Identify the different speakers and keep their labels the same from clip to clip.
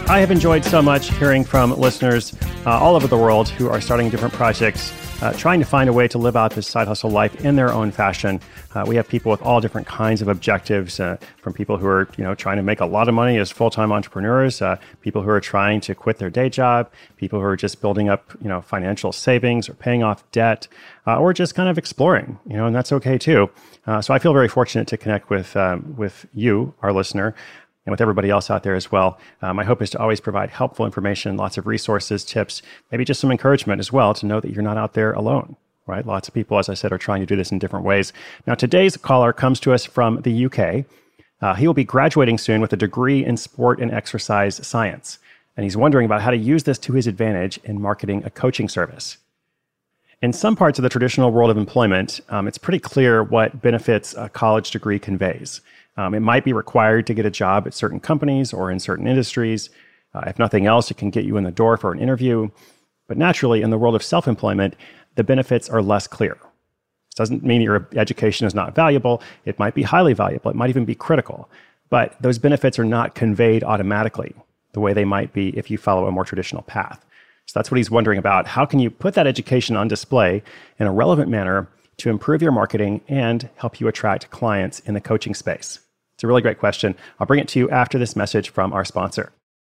Speaker 1: I have enjoyed so much hearing from listeners all over the world who are starting different projects, trying to find a way to live out this side hustle life in their own fashion. We have people with all different kinds of objectives, from people who are trying to make a lot of money as full-time entrepreneurs, people who are trying to quit their day job, people who are just building up financial savings or paying off debt, or just kind of exploring, and that's okay too. So I feel very fortunate to connect with you, our listener, and with everybody else out there as well. My hope is to always provide helpful information, lots of resources, tips, maybe just some encouragement as well to know that you're not out there alone, right? Lots of people, as I said, are trying to do this in different ways. Now, today's caller comes to us from the UK. He will be graduating soon with a degree in sport and exercise science. And he's wondering about how to use this to his advantage in marketing a coaching service. In some parts of the traditional world of employment, it's pretty clear what benefits a college degree conveys. It might be required to get a job at certain companies or in certain industries. If nothing else, it can get you in the door for an interview. But naturally, in the world of self-employment, the benefits are less clear. This doesn't mean your education is not valuable. It might be highly valuable. It might even be critical. But those benefits are not conveyed automatically the way they might be if you follow a more traditional path. So that's what he's wondering about. How can you put that education on display in a relevant manner to improve your marketing and help you attract clients in the coaching space? It's a really great question. I'll bring it to you after this message from our sponsor.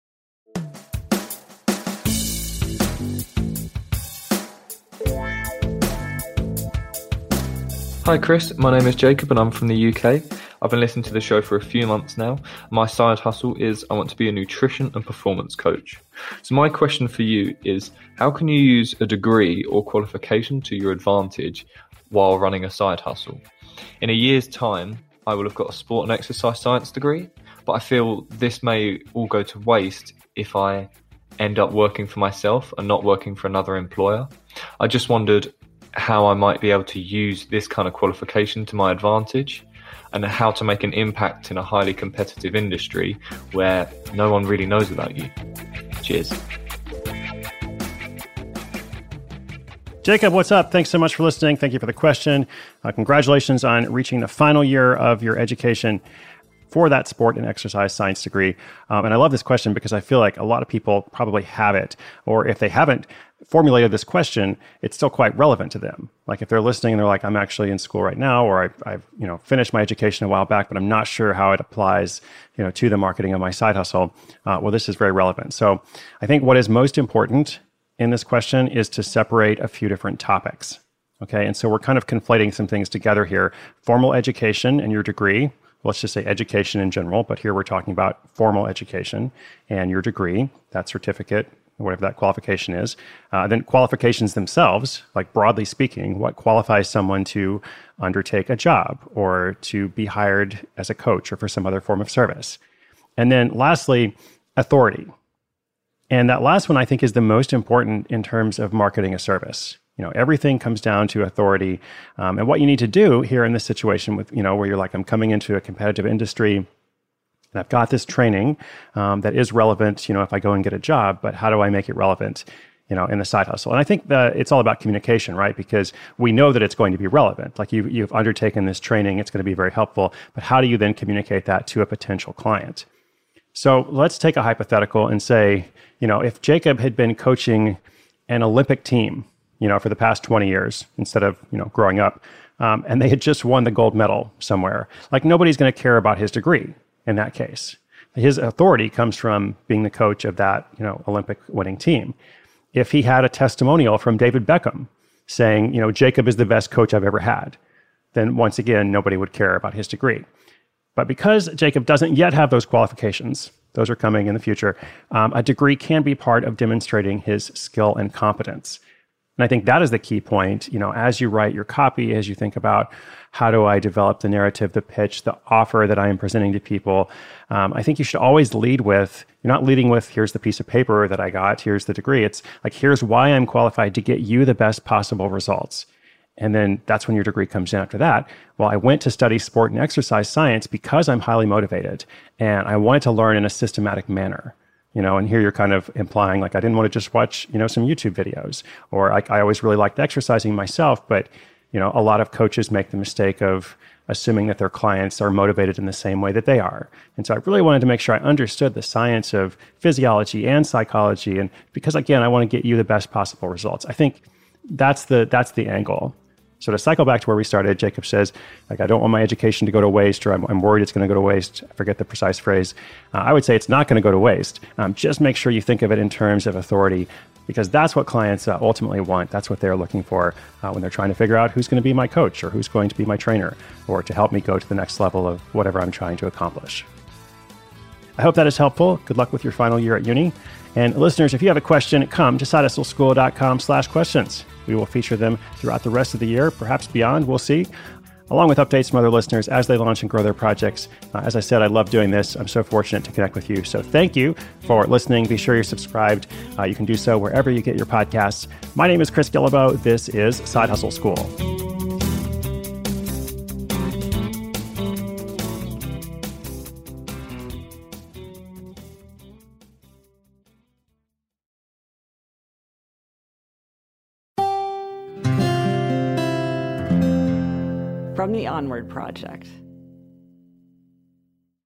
Speaker 2: Hi Chris, my name is Jacob and I'm from the UK. I've been listening to the show for a few months now. My side hustle is I want to be a nutrition and performance coach. So my question for you is, how can you use a degree or qualification to your advantage while running a side hustle? In a year's time, I will have got a sport and exercise science degree, but I feel this may all go to waste if I end up working for myself and not working for another employer. I just wondered how I might be able to use this kind of qualification to my advantage and how to make an impact in a highly competitive industry where no one really knows about you. Cheers.
Speaker 1: Jacob, what's up? Thanks so much for listening. Thank you for the question. Congratulations on reaching the final year of your education for that sport and exercise science degree. And I love this question because I feel like a lot of people probably have it, or if they haven't formulated this question, it's still quite relevant to them. Like if they're listening and they're like, I'm actually in school right now, or I've finished my education a while back, but I'm not sure how it applies to the marketing of my side hustle. Well, this is very relevant. So I think what is most important in this question is to separate a few different topics. Okay, and so we're kind of conflating some things together here. Formal education and your degree. Let's just say education in general, but here we're talking about formal education and your degree, that certificate, whatever that qualification is. Then qualifications themselves, like broadly speaking, what qualifies someone to undertake a job or to be hired as a coach or for some other form of service. And then lastly, authority. And that last one, I think, is the most important in terms of marketing a service. Everything comes down to authority. And what you need to do here in this situation with, where you're like, I'm coming into a competitive industry and I've got this training that is relevant, if I go and get a job, but how do I make it relevant, in the side hustle? And I think that it's all about communication, right? Because we know that it's going to be relevant. Like you've undertaken this training, it's going to be very helpful, but how do you then communicate that to a potential client? So let's take a hypothetical and say, if Jacob had been coaching an Olympic team, for the past 20 years instead of, growing up, and they had just won the gold medal somewhere, like nobody's going to care about his degree in that case. His authority comes from being the coach of that, Olympic winning team. If he had a testimonial from David Beckham saying, Jacob is the best coach I've ever had, then once again, nobody would care about his degree. But because Jacob doesn't yet have those qualifications, those are coming in the future, a degree can be part of demonstrating his skill and competence. And I think that is the key point, as you write your copy, as you think about how do I develop the narrative, the pitch, the offer that I am presenting to people, I think you should always lead with, you're not leading with, here's the piece of paper that I got, here's the degree. It's like, here's why I'm qualified to get you the best possible results. And then that's when your degree comes in after that. Well, I went to study sport and exercise science because I'm highly motivated and I wanted to learn in a systematic manner. And here you're kind of implying like, I didn't want to just watch, some YouTube videos, or I always really liked exercising myself, but, a lot of coaches make the mistake of assuming that their clients are motivated in the same way that they are. And so I really wanted to make sure I understood the science of physiology and psychology. And because, again, I want to get you the best possible results. I think that's the angle. So to cycle back to where we started, Jacob says, like, I don't want my education to go to waste, or I'm worried it's going to go to waste. I forget the precise phrase. I would say it's not going to go to waste. Just make sure you think of it in terms of authority, because that's what clients ultimately want. That's what they're looking for when they're trying to figure out who's going to be my coach or who's going to be my trainer or to help me go to the next level of whatever I'm trying to accomplish. I hope that is helpful. Good luck with your final year at uni. And listeners, if you have a question, come to sidehustleschool.com/questions. We will feature them throughout the rest of the year, perhaps beyond, we'll see, along with updates from other listeners as they launch and grow their projects. As I said, I love doing this. I'm so fortunate to connect with you. So thank you for listening. Be sure you're subscribed. You can do so wherever you get your podcasts. My name is Chris Guillebeau. This is Side Hustle School.
Speaker 3: From the Onward Project.